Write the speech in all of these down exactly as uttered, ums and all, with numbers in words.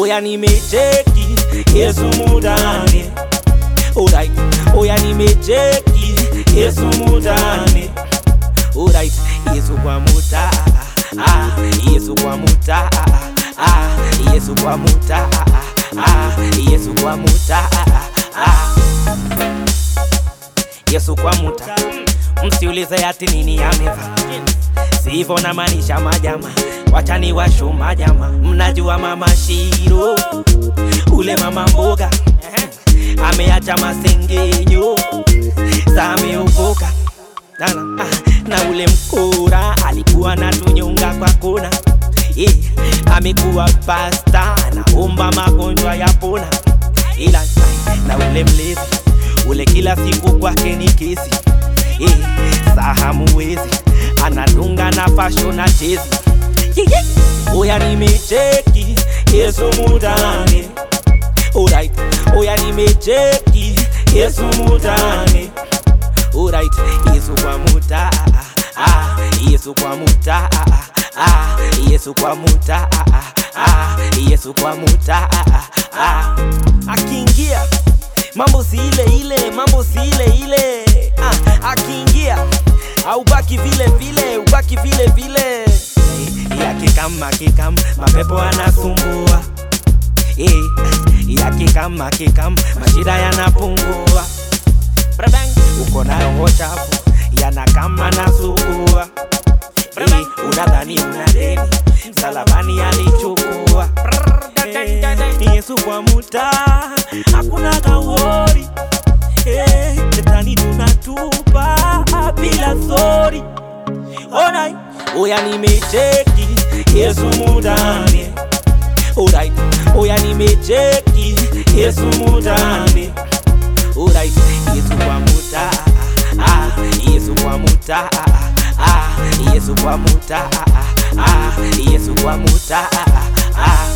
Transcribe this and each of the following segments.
oya nimecheki Yesu mudani. Alright, oya nimecheki Yesu mudani. Alright, Yesu kwa muta, ah, Yesu kwa muta, ah, Yesu kwa muta, ah, Yesu kwa muta, ah, Yesu kwa muta. Msiulize ati nini ameva, sivyo na maanisha majama, wachani washo majama. Mnajua mama Shiro, ule mama mboga, ameacha masengenyo, sa ameokoka. Na, na, na ule mkora alikuwa na tunyonga kwa kona, eh, amekuwa pasta naomba magonjwa yapona. Ila na ule mlezi ule kila siku kwake ni kesi, eh, sahamuwezi anadunga na fashion na chezi. Oya nimecheki Yesu mudani. Alright, oya nimecheki Yesu mudani. Alright, Yesu kwa muta, ah, Yesu kwa muta, ah, Yesu kwa muta, ah, Yesu kwa muta, ah. Akiingia mambo si ile ile, mambo si ile ile, ah, akiingia au baki vile vile, ubaki vile vile. Yake kama kikam mapepo anasumbua, eh, yake kama kikam mashida yanapungua. Uko na roho chafu yana kama nasugua, eh, unadhani una deni msalabani alichukua. Eh, Yesu kwa muta hakuna kawori, eh, shetani tunatupa bila sori. Alright, oya nimecheki Yesu mudani. Alright, oya nimecheki Yesu mudani. Alright, Yesu kwa muta, ah, Yesu kwa muta, ah, Yesu kwa muta, ah, Yesu kwa muta, ah.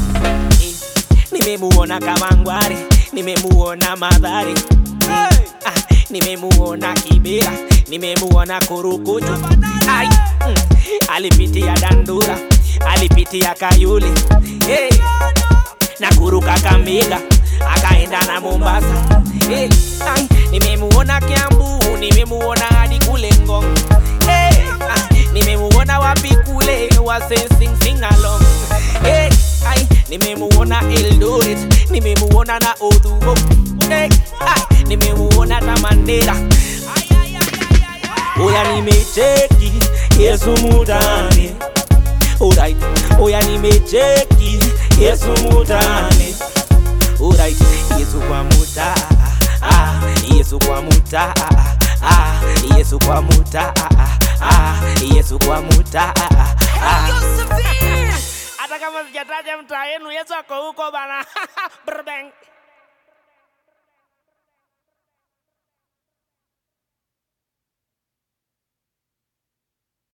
Nimemuona Kawangware, nimemuona Mathare, ah, nimemuona Kibera, nimemuona Korokocho, ai, mm, alipitia Dandora, alipitia Kayole, hey, na kuruka Kakamega, akaenda na Mombasa, hey, ay, nimemuona Kiambu, nimemuona hadi kule Ngong, hey, ay, nimemuona wapi kule wase sing sing along, hey, ay, nimemuona Eldoret, nimemuona na Odugo, hey, ay, nimemuona Tamandera. Oya nimecheki Yesu mudani. Alright, oya nimecheki Yesu mudani. Alright, Yesu kwa muta, ah, Yesu kwa muta, ah, Yesu kwa muta, ah, Yesu kwa muta, ah. Hata kama sijataja mtaa yenu, Yesu ako huko bana. Brr bang.